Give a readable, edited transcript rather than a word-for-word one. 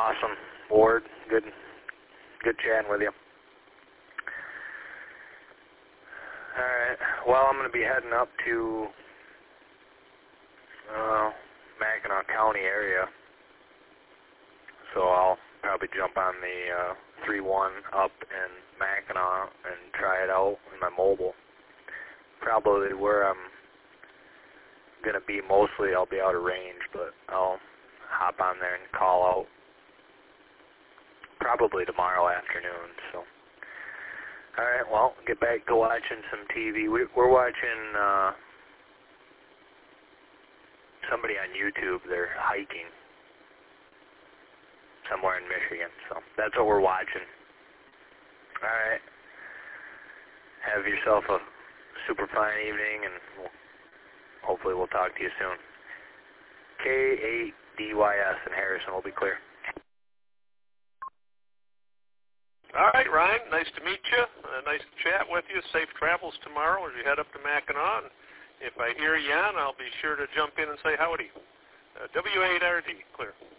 Awesome. Ward, good chatting with you. Alright, well, I'm going to be heading up to Mackinac County area, so I'll probably jump on the 3-1 up in Mackinac and try it out in my mobile. Probably where I'm going to be mostly, I'll be out of range, but I'll hop on there and call out probably tomorrow afternoon. So, alright, well, get back to watching some TV. We're watching somebody on YouTube. They're hiking somewhere in Michigan, so that's what we're watching. Alright, have yourself a super fine evening, and hopefully we'll talk to you soon. K8DYS in Harrison will be clear. All right, Ryan, nice to meet you. Nice to chat with you. Safe travels tomorrow as you head up to Mackinac. If I hear you on, I'll be sure to jump in and say howdy. W8RD, clear.